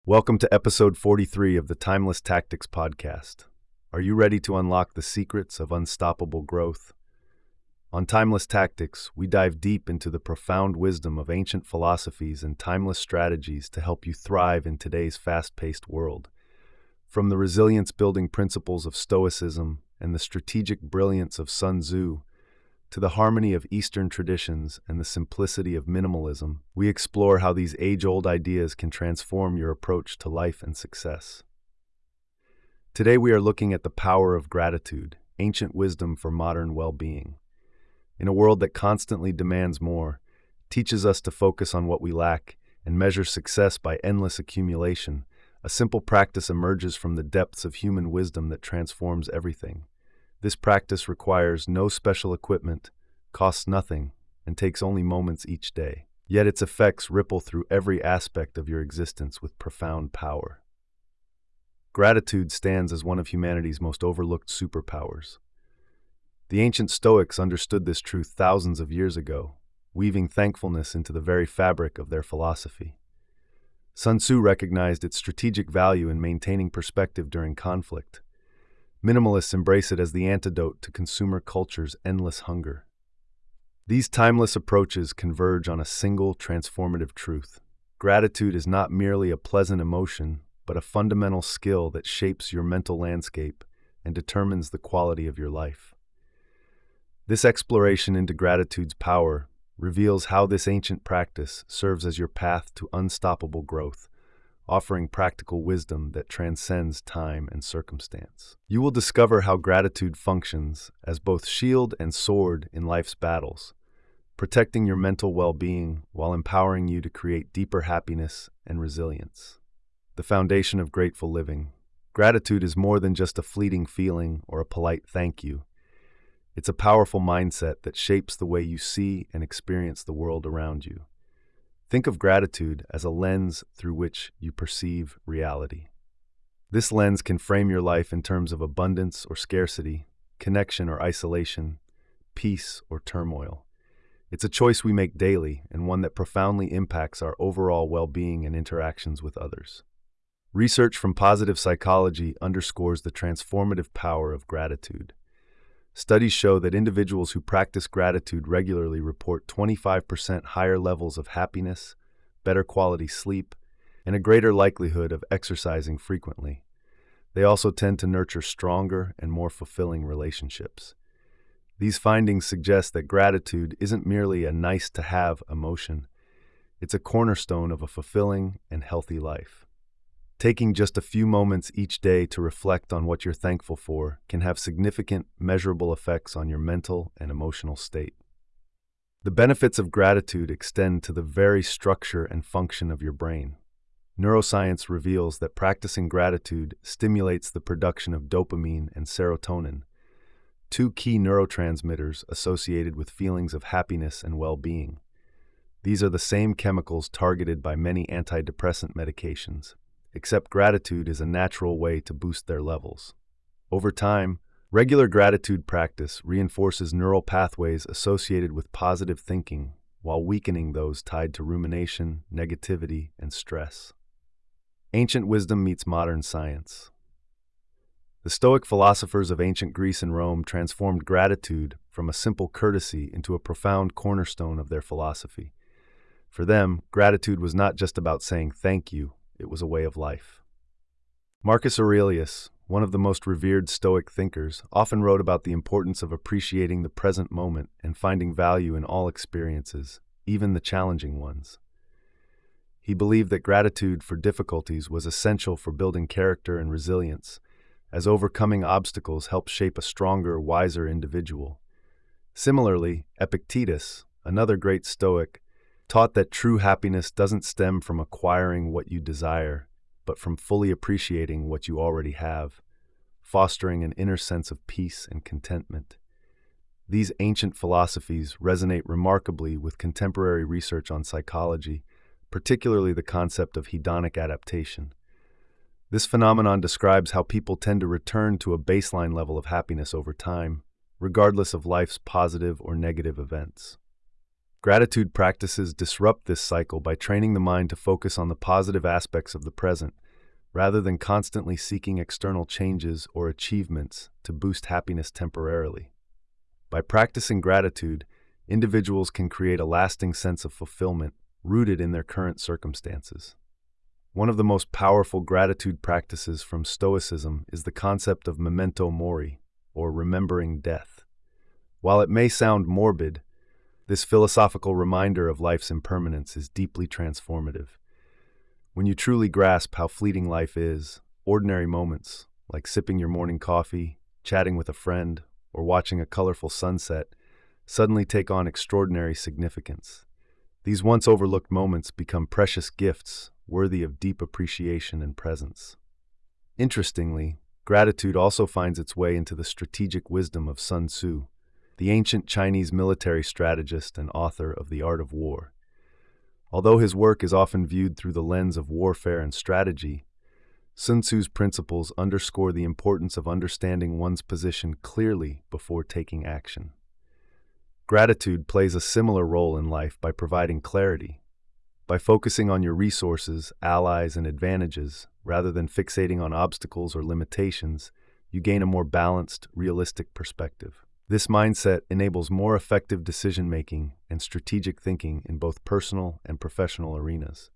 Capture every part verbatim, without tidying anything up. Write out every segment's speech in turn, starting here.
Welcome to episode forty-three of the Timeless Tactics podcast. Are you ready to unlock the secrets of unstoppable growth? On Timeless Tactics, we dive deep into the profound wisdom of ancient philosophies and timeless strategies to help you thrive in today's fast-paced world. From the resilience-building principles of Stoicism and the strategic brilliance of Sun Tzu, to the harmony of Eastern traditions and the simplicity of minimalism, we explore how these age-old ideas can transform your approach to life and success. Today we are looking at the power of gratitude, ancient wisdom for modern well-being. In a world that constantly demands more, teaches us to focus on what we lack, and measure success by endless accumulation, a simple practice emerges from the depths of human wisdom that transforms everything. This practice requires no special equipment, costs nothing, and takes only moments each day. Yet its effects ripple through every aspect of your existence with profound power. Gratitude stands as one of humanity's most overlooked superpowers. The ancient Stoics understood this truth thousands of years ago, weaving thankfulness into the very fabric of their philosophy. Sun Tzu recognized its strategic value in maintaining perspective during conflict. Minimalists embrace it as the antidote to consumer culture's endless hunger. These timeless approaches converge on a single transformative truth. Gratitude is not merely a pleasant emotion, but a fundamental skill that shapes your mental landscape and determines the quality of your life. This exploration into gratitude's power reveals how this ancient practice serves as your path to unstoppable growth, offering practical wisdom that transcends time and circumstance. You will discover how gratitude functions as both shield and sword in life's battles, protecting your mental well-being while empowering you to create deeper happiness and resilience. The foundation of grateful living. Gratitude is more than just a fleeting feeling or a polite thank you. It's a powerful mindset that shapes the way you see and experience the world around you. Think of gratitude as a lens through which you perceive reality. This lens can frame your life in terms of abundance or scarcity, connection or isolation, peace or turmoil. It's a choice we make daily and one that profoundly impacts our overall well-being and interactions with others. Research from positive psychology underscores the transformative power of gratitude. Studies show that individuals who practice gratitude regularly report twenty-five percent higher levels of happiness, better quality sleep, and a greater likelihood of exercising frequently. They also tend to nurture stronger and more fulfilling relationships. These findings suggest that gratitude isn't merely a nice-to-have emotion. It's a cornerstone of a fulfilling and healthy life. Taking just a few moments each day to reflect on what you're thankful for can have significant, measurable effects on your mental and emotional state. The benefits of gratitude extend to the very structure and function of your brain. Neuroscience reveals that practicing gratitude stimulates the production of dopamine and serotonin, two key neurotransmitters associated with feelings of happiness and well-being. These are the same chemicals targeted by many antidepressant medications, except gratitude is a natural way to boost their levels. Over time, regular gratitude practice reinforces neural pathways associated with positive thinking while weakening those tied to rumination, negativity, and stress. Ancient wisdom meets modern science. The Stoic philosophers of ancient Greece and Rome transformed gratitude from a simple courtesy into a profound cornerstone of their philosophy. For them, gratitude was not just about saying thank you, it was a way of life. Marcus Aurelius, one of the most revered Stoic thinkers, often wrote about the importance of appreciating the present moment and finding value in all experiences, even the challenging ones. He believed that gratitude for difficulties was essential for building character and resilience, as overcoming obstacles helps shape a stronger, wiser individual. Similarly, Epictetus, another great Stoic, taught that true happiness doesn't stem from acquiring what you desire, but from fully appreciating what you already have, fostering an inner sense of peace and contentment. These ancient philosophies resonate remarkably with contemporary research on psychology, particularly the concept of hedonic adaptation. This phenomenon describes how people tend to return to a baseline level of happiness over time, regardless of life's positive or negative events. Gratitude practices disrupt this cycle by training the mind to focus on the positive aspects of the present, rather than constantly seeking external changes or achievements to boost happiness temporarily. By practicing gratitude, individuals can create a lasting sense of fulfillment rooted in their current circumstances. One of the most powerful gratitude practices from Stoicism is the concept of memento mori, or remembering death. While it may sound morbid, this philosophical reminder of life's impermanence is deeply transformative. When you truly grasp how fleeting life is, ordinary moments, like sipping your morning coffee, chatting with a friend, or watching a colorful sunset, suddenly take on extraordinary significance. These once overlooked moments become precious gifts, worthy of deep appreciation and presence. Interestingly, gratitude also finds its way into the strategic wisdom of Sun Tzu, the ancient Chinese military strategist and author of The Art of War. Although his work is often viewed through the lens of warfare and strategy, Sun Tzu's principles underscore the importance of understanding one's position clearly before taking action. Gratitude plays a similar role in life by providing clarity. By focusing on your resources, allies, and advantages, rather than fixating on obstacles or limitations, you gain a more balanced, realistic perspective. This mindset enables more effective decision-making and strategic thinking in both personal and professional arenas.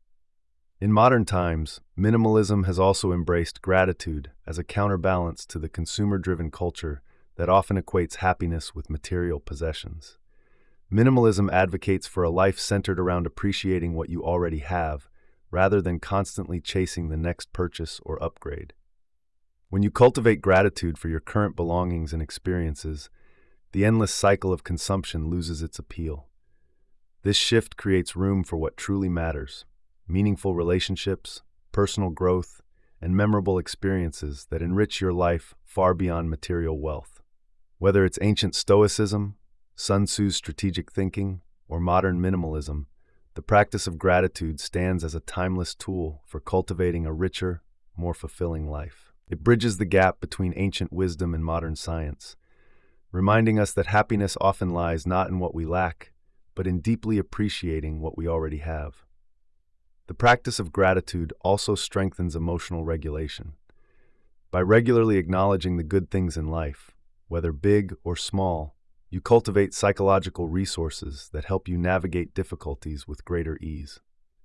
In modern times, minimalism has also embraced gratitude as a counterbalance to the consumer-driven culture that often equates happiness with material possessions. Minimalism advocates for a life centered around appreciating what you already have, rather than constantly chasing the next purchase or upgrade. When you cultivate gratitude for your current belongings and experiences, the endless cycle of consumption loses its appeal. This shift creates room for what truly matters: meaningful relationships, personal growth, and memorable experiences that enrich your life far beyond material wealth. Whether it's ancient Stoicism, Sun Tzu's strategic thinking, or modern minimalism, the practice of gratitude stands as a timeless tool for cultivating a richer, more fulfilling life. It bridges the gap between ancient wisdom and modern science, reminding us that happiness often lies not in what we lack, but in deeply appreciating what we already have. The practice of gratitude also strengthens emotional regulation. By regularly acknowledging the good things in life, whether big or small, you cultivate psychological resources that help you navigate difficulties with greater ease.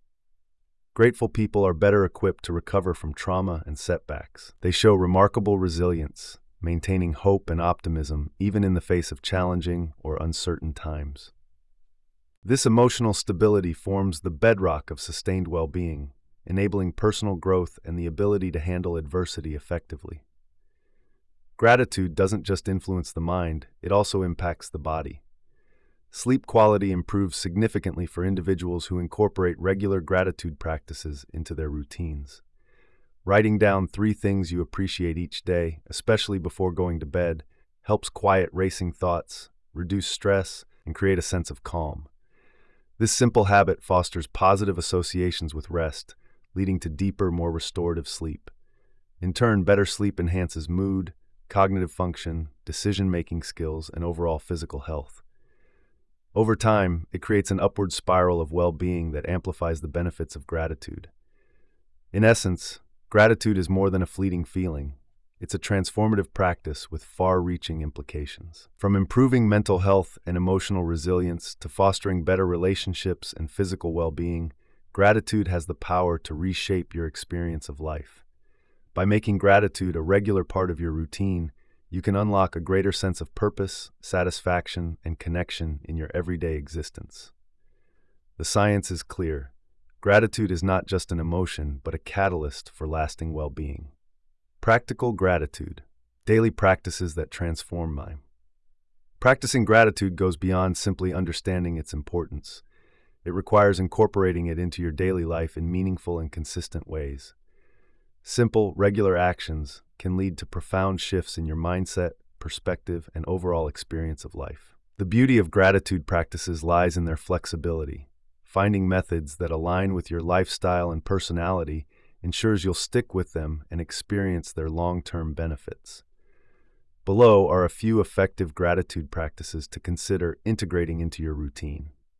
Grateful people are better equipped to recover from trauma and setbacks. They show remarkable resilience, maintaining hope and optimism even in the face of challenging or uncertain times. This emotional stability forms the bedrock of sustained well-being, enabling personal growth and the ability to handle adversity effectively. Gratitude doesn't just influence the mind, it also impacts the body. Sleep quality improves significantly for individuals who incorporate regular gratitude practices into their routines. Writing down three things you appreciate each day, especially before going to bed, helps quiet racing thoughts, reduce stress, and create a sense of calm. This simple habit fosters positive associations with rest, leading to deeper, more restorative sleep. In turn, better sleep enhances mood, cognitive function, decision-making skills, and overall physical health. Over time, it creates an upward spiral of well-being that amplifies the benefits of gratitude. In essence, gratitude is more than a fleeting feeling. It's a transformative practice with far-reaching implications. From improving mental health and emotional resilience to fostering better relationships and physical well-being, gratitude has the power to reshape your experience of life. By making gratitude a regular part of your routine, you can unlock a greater sense of purpose, satisfaction, and connection in your everyday existence. The science is clear. Gratitude is not just an emotion, but a catalyst for lasting well-being. Practical gratitude, daily practices that transform mind. Practicing gratitude goes beyond simply understanding its importance. It requires incorporating it into your daily life in meaningful and consistent ways. Simple, regular actions can lead to profound shifts in your mindset, perspective, and overall experience of life. The beauty of gratitude practices lies in their flexibility. Finding methods that align with your lifestyle and personality ensures you'll stick with them and experience their long-term benefits. Below are a few effective gratitude practices to consider integrating into your routine.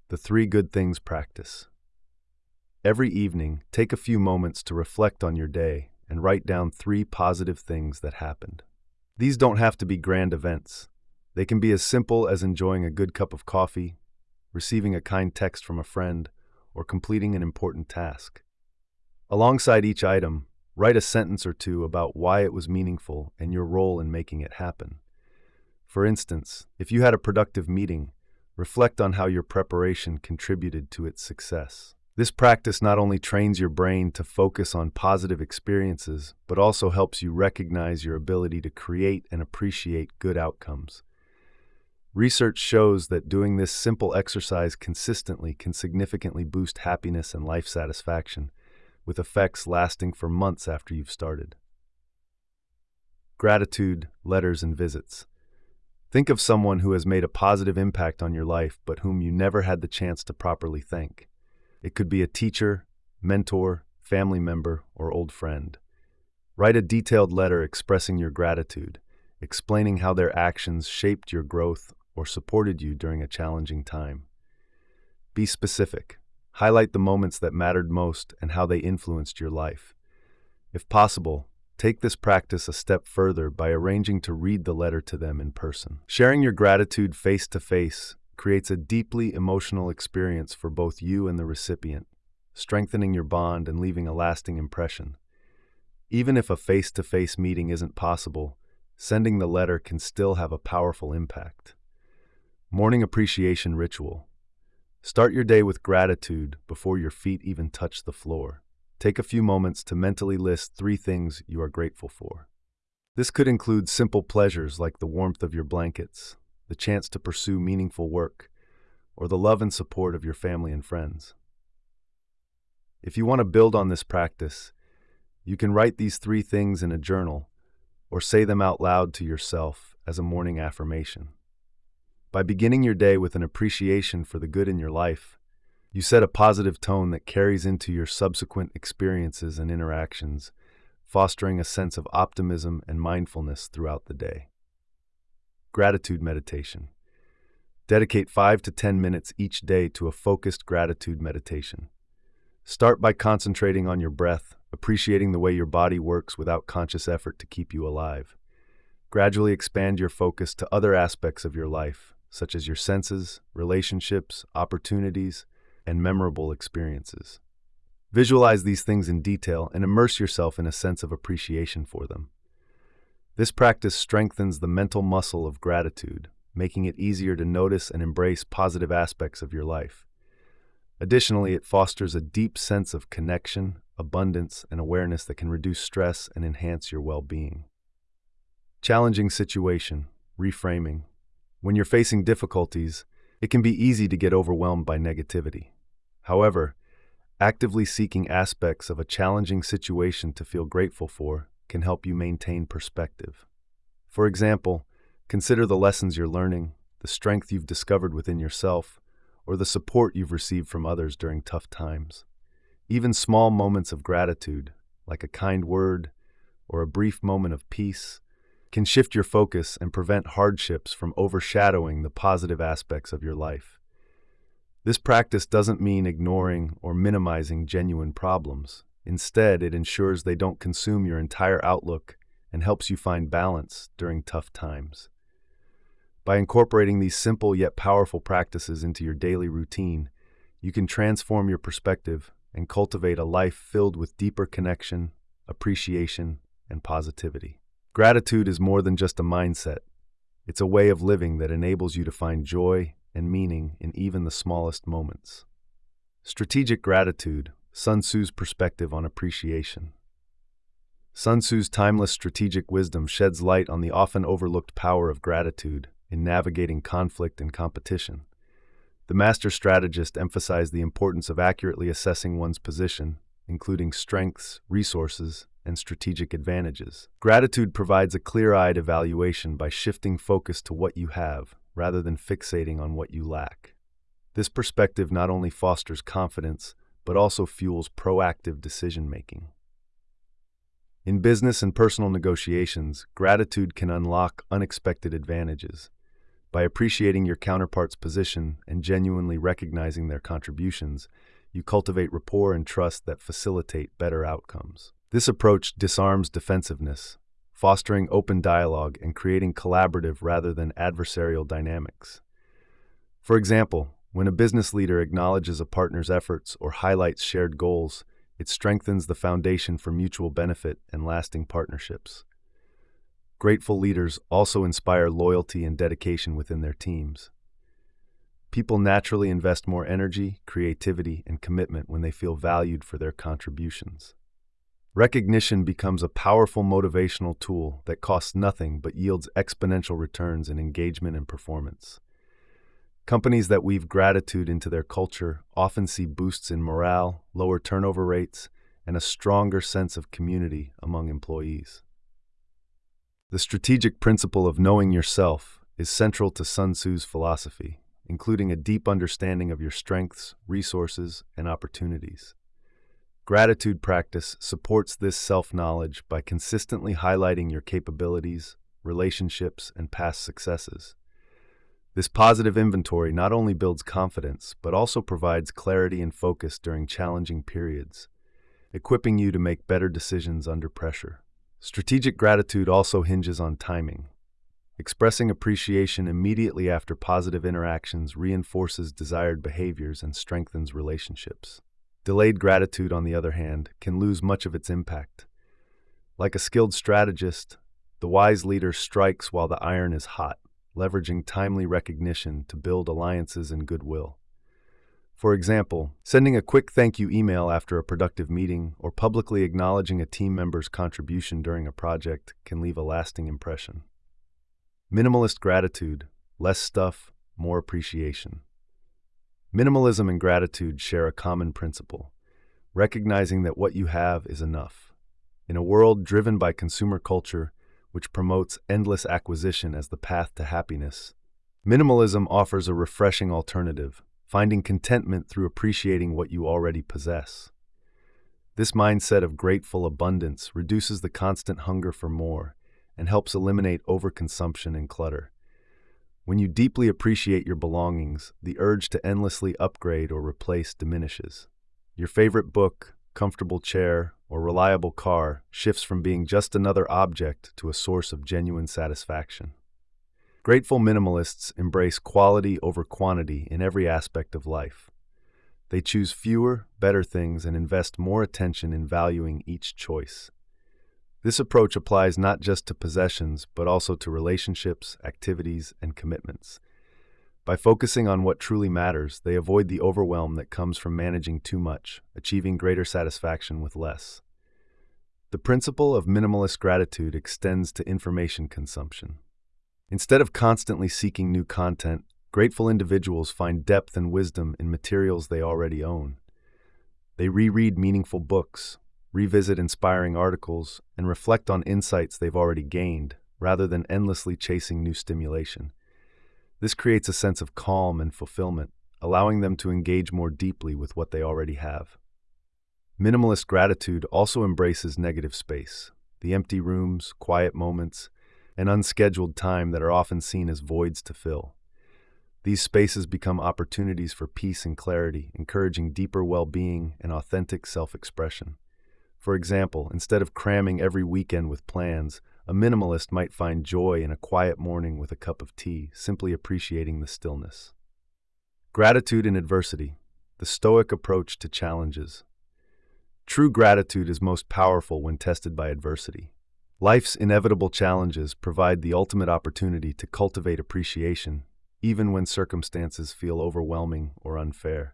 The three good things practice. Every evening, take a few moments to reflect on your day and write down three positive things that happened. These don't have to be grand events. They can be as simple as enjoying a good cup of coffee, receiving a kind text from a friend, or completing an important task. Alongside each item, write a sentence or two about why it was meaningful and your role in making it happen. For instance, if you had a productive meeting, reflect on how your preparation contributed to its success. This practice not only trains your brain to focus on positive experiences, but also helps you recognize your ability to create and appreciate good outcomes. Research shows that doing this simple exercise consistently can significantly boost happiness and life satisfaction, with effects lasting for months after you've started. Gratitude, letters, and visits. Think of someone who has made a positive impact on your life but whom you never had the chance to properly thank. It could be a teacher, mentor, family member, or old friend. Write a detailed letter expressing your gratitude, explaining how their actions shaped your growth or supported you during a challenging time. Be specific. Highlight the moments that mattered most and how they influenced your life. If possible, take this practice a step further by arranging to read the letter to them in person. Sharing your gratitude face-to-face creates a deeply emotional experience for both you and the recipient, strengthening your bond and leaving a lasting impression. Even if a face-to-face meeting isn't possible, sending the letter can still have a powerful impact. Morning appreciation ritual. Start your day with gratitude before your feet even touch the floor. Take a few moments to mentally list three things you are grateful for. This could include simple pleasures like the warmth of your blankets, the chance to pursue meaningful work, or the love and support of your family and friends. If you want to build on this practice, you can write these three things in a journal or say them out loud to yourself as a morning affirmation. By beginning your day with an appreciation for the good in your life, you set a positive tone that carries into your subsequent experiences and interactions, fostering a sense of optimism and mindfulness throughout the day. Gratitude meditation. Dedicate five to ten minutes each day to a focused gratitude meditation. Start by concentrating on your breath, appreciating the way your body works without conscious effort to keep you alive. Gradually expand your focus to other aspects of your life, such as your senses, relationships, opportunities, and memorable experiences. Visualize these things in detail and immerse yourself in a sense of appreciation for them. This practice strengthens the mental muscle of gratitude, making it easier to notice and embrace positive aspects of your life. Additionally, it fosters a deep sense of connection, abundance, and awareness that can reduce stress and enhance your well-being. Challenging situation, reframing. When you're facing difficulties, it can be easy to get overwhelmed by negativity. However, actively seeking aspects of a challenging situation to feel grateful for can help you maintain perspective. For example, consider the lessons you're learning, the strength you've discovered within yourself, or the support you've received from others during tough times. Even small moments of gratitude, like a kind word or a brief moment of peace, can shift your focus and prevent hardships from overshadowing the positive aspects of your life. This practice doesn't mean ignoring or minimizing genuine problems. Instead, it ensures they don't consume your entire outlook and helps you find balance during tough times. By incorporating these simple yet powerful practices into your daily routine, you can transform your perspective and cultivate a life filled with deeper connection, appreciation, and positivity. Gratitude is more than just a mindset. It's a way of living that enables you to find joy and meaning in even the smallest moments. Strategic gratitude, Sun Tzu's perspective on appreciation. Sun Tzu's timeless strategic wisdom sheds light on the often overlooked power of gratitude in navigating conflict and competition. The master strategist emphasized the importance of accurately assessing one's position, including strengths, resources, and strategic advantages. Gratitude provides a clear-eyed evaluation by shifting focus to what you have, rather than fixating on what you lack. This perspective not only fosters confidence, but also fuels proactive decision-making. In business and personal negotiations, gratitude can unlock unexpected advantages. By appreciating your counterpart's position and genuinely recognizing their contributions, you cultivate rapport and trust that facilitate better outcomes. This approach disarms defensiveness, fostering open dialogue and creating collaborative rather than adversarial dynamics. For example, when a business leader acknowledges a partner's efforts or highlights shared goals, it strengthens the foundation for mutual benefit and lasting partnerships. Grateful leaders also inspire loyalty and dedication within their teams. People naturally invest more energy, creativity, and commitment when they feel valued for their contributions. Recognition becomes a powerful motivational tool that costs nothing but yields exponential returns in engagement and performance. Companies that weave gratitude into their culture often see boosts in morale, lower turnover rates, and a stronger sense of community among employees. The strategic principle of knowing yourself is central to Sun Tzu's philosophy, including a deep understanding of your strengths, resources, and opportunities. Gratitude practice supports this self-knowledge by consistently highlighting your capabilities, relationships, and past successes. This positive inventory not only builds confidence, but also provides clarity and focus during challenging periods, equipping you to make better decisions under pressure. Strategic gratitude also hinges on timing. Expressing appreciation immediately after positive interactions reinforces desired behaviors and strengthens relationships. Delayed gratitude, on the other hand, can lose much of its impact. Like a skilled strategist, the wise leader strikes while the iron is hot, leveraging timely recognition to build alliances and goodwill. For example, sending a quick thank you email after a productive meeting or publicly acknowledging a team member's contribution during a project can leave a lasting impression. Minimalist gratitude, less stuff, more appreciation. Minimalism and gratitude share a common principle, recognizing that what you have is enough. In a world driven by consumer culture, which promotes endless acquisition as the path to happiness, minimalism offers a refreshing alternative, finding contentment through appreciating what you already possess. This mindset of grateful abundance reduces the constant hunger for more and helps eliminate overconsumption and clutter. When you deeply appreciate your belongings, the urge to endlessly upgrade or replace diminishes. Your favorite book, comfortable chair, or reliable car shifts from being just another object to a source of genuine satisfaction. Grateful minimalists embrace quality over quantity in every aspect of life. They choose fewer, better things and invest more attention in valuing each choice. This approach applies not just to possessions, but also to relationships, activities, and commitments. By focusing on what truly matters, they avoid the overwhelm that comes from managing too much, achieving greater satisfaction with less. The principle of minimalist gratitude extends to information consumption. Instead of constantly seeking new content, grateful individuals find depth and wisdom in materials they already own. They reread meaningful books, revisit inspiring articles, and reflect on insights they've already gained, rather than endlessly chasing new stimulation. This creates a sense of calm and fulfillment, allowing them to engage more deeply with what they already have. Minimalist gratitude also embraces negative space, the empty rooms, quiet moments, and unscheduled time that are often seen as voids to fill. These spaces become opportunities for peace and clarity, encouraging deeper well-being and authentic self-expression. For example, instead of cramming every weekend with plans, a minimalist might find joy in a quiet morning with a cup of tea, simply appreciating the stillness. Gratitude in adversity, the Stoic approach to challenges. True gratitude is most powerful when tested by adversity. Life's inevitable challenges provide the ultimate opportunity to cultivate appreciation, even when circumstances feel overwhelming or unfair.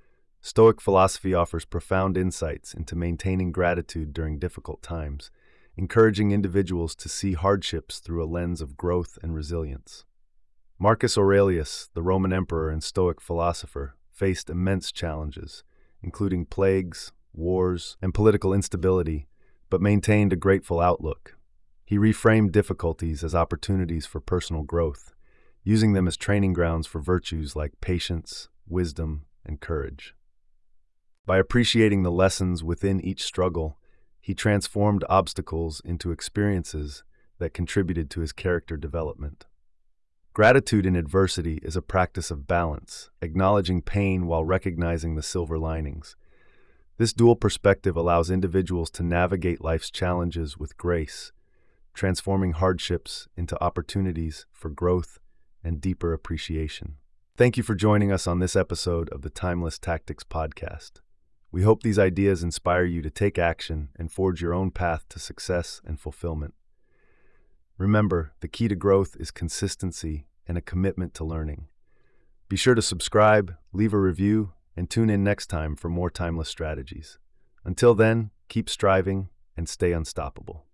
Stoic philosophy offers profound insights into maintaining gratitude during difficult times, encouraging individuals to see hardships through a lens of growth and resilience. Marcus Aurelius, the Roman emperor and Stoic philosopher, faced immense challenges, including plagues, wars, and political instability, but maintained a grateful outlook. He reframed difficulties as opportunities for personal growth, using them as training grounds for virtues like patience, wisdom, and courage. By appreciating the lessons within each struggle, he transformed obstacles into experiences that contributed to his character development. Gratitude in adversity is a practice of balance, acknowledging pain while recognizing the silver linings. This dual perspective allows individuals to navigate life's challenges with grace, transforming hardships into opportunities for growth and deeper appreciation. Thank you for joining us on this episode of the Timeless Tactics Podcast. We hope these ideas inspire you to take action and forge your own path to success and fulfillment. Remember, the key to growth is consistency and a commitment to learning. Be sure to subscribe, leave a review, and tune in next time for more timeless strategies. Until then, keep striving and stay unstoppable.